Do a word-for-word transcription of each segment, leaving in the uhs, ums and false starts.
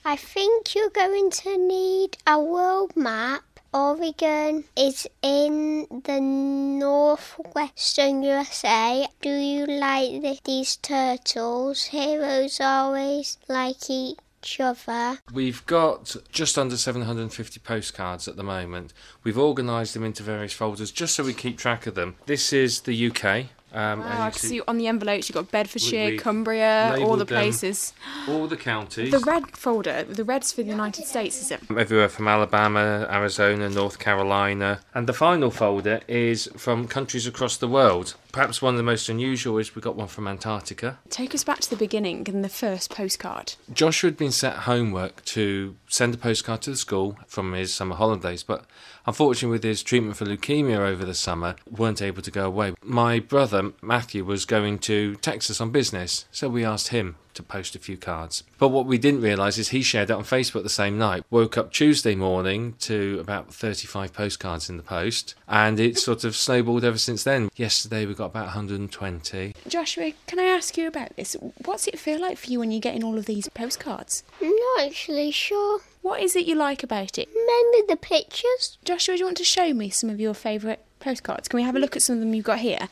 I think you're going to need a world map. Oregon is in the northwestern U S A. Do you like the, these turtles? Heroes always like each other. We've got just under seven hundred fifty postcards at the moment. We've organised them into various folders just so we keep track of them. This is the U K. Um, wow, I can see on the envelopes you've got Bedfordshire, we, we Cumbria, all the places. All the counties. The red folder, the red's for the United States, is it? Everywhere from Alabama, Arizona, North Carolina. And the final folder is from countries across the world. Perhaps one of the most unusual is we got one from Antarctica. Take us back to the beginning and the first postcard. Joshua had been set homework to send a postcard to the school from his summer holidays, but unfortunately with his treatment for leukemia over the summer, weren't able to go away. My brother, Matthew, was going to Texas on business, so we asked him to post a few cards. But what we didn't realise is he shared it on Facebook the same night. Woke up Tuesday morning to about thirty-five postcards in the post, and it sort of snowballed ever since then. Yesterday we got about one hundred twenty. Joshua, can I ask you about this? What's it feel like for you when you're getting all of these postcards? I'm not actually sure. What is it you like about it? Mainly the pictures. Joshua, do you want to show me some of your favourite postcards? Can we have a look at some of them you've got here?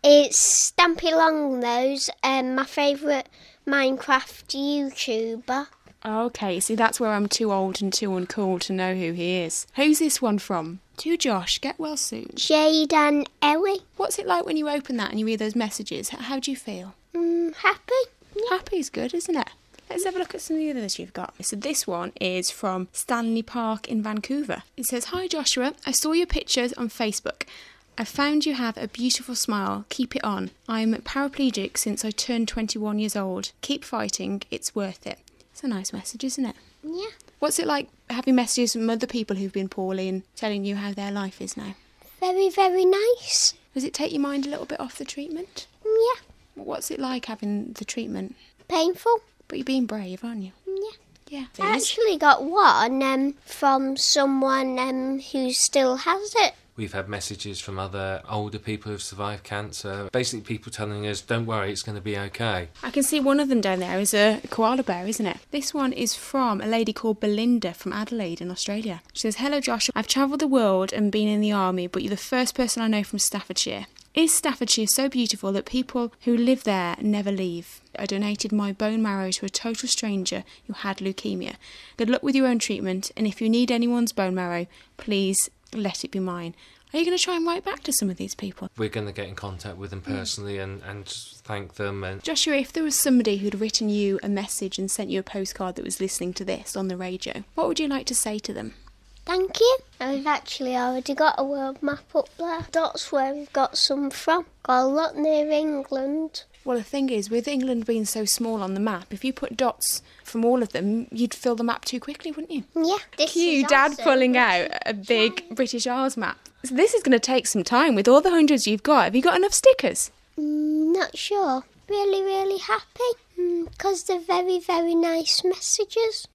It's Stampy Longnose, um, my favourite Minecraft YouTuber. Okay, see, that's where I'm too old and too uncool to know who he is. Who's this one from? To Josh, get well soon. Jade and Ellie. What's it like when you open that and you read those messages? How do you feel? Mm, happy. Yeah. Happy's good, isn't it? Let's have a look at some of the others you've got. So this one is from Stanley Park in Vancouver. It says, "Hi Joshua, I saw your pictures on Facebook. I found you have a beautiful smile. Keep it on. I'm paraplegic since I turned twenty-one years old. Keep fighting. It's worth it." It's a nice message, isn't it? Yeah. What's it like having messages from other people who've been poorly and telling you how their life is now? Very, very nice. Does it take your mind a little bit off the treatment? Yeah. What's it like having the treatment? Painful. But you're being brave, aren't you? Yeah. Yeah. I actually got one um, from someone um, who still has it. We've had messages from other older people who've survived cancer. Basically people telling us, don't worry, it's going to be okay. I can see one of them down there is a koala bear, isn't it? This one is from a lady called Belinda from Adelaide in Australia. She says, "Hello Josh, I've travelled the world and been in the army, but you're the first person I know from Staffordshire. Is Staffordshire so beautiful that people who live there never leave? I donated my bone marrow to a total stranger who had leukemia. Good luck with your own treatment, and if you need anyone's bone marrow, please let it be mine." Are you going to try and write back to some of these people? We're going to get in contact with them personally mm. and, and thank them. And Joshua, if there was somebody who'd written you a message and sent you a postcard that was listening to this on the radio, what would you like to say to them? Thank you. I've actually already got a world map up there. That's where we've got some from. Got a lot near England. Well, the thing is, with England being so small on the map, if you put dots from all of them, you'd fill the map too quickly, wouldn't you? Yeah. This Cue is Dad awesome. pulling out a big British Isles map. So this is going to take some time with all the hundreds you've got. Have you got enough stickers? Mm, not sure. Really, really happy. Because mm, they're very, very nice messages.